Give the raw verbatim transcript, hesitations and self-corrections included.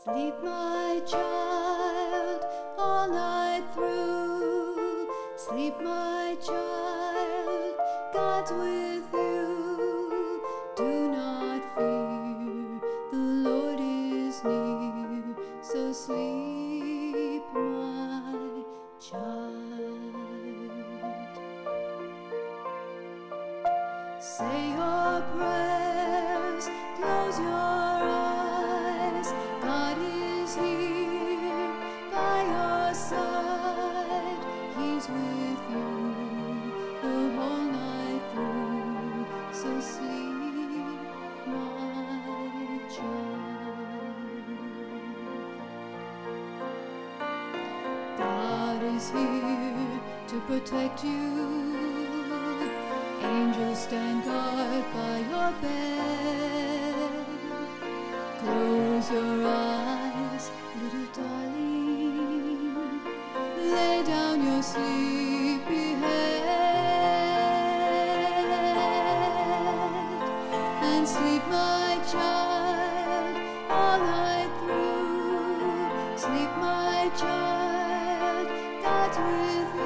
Sleep, my child, all night through. Sleep, my child, God's with you. Do not fear, the Lord is near. So sleep, my child. Say your prayers, close your eyes. God is here by your side. He's with you the whole night through. So sleep, my child. God is here to protect you. Angels stand guard by your bed. Close your eyes, little darling. Lay down your sleepy head and sleep, my child, all night through. Sleep, my child, God's with you.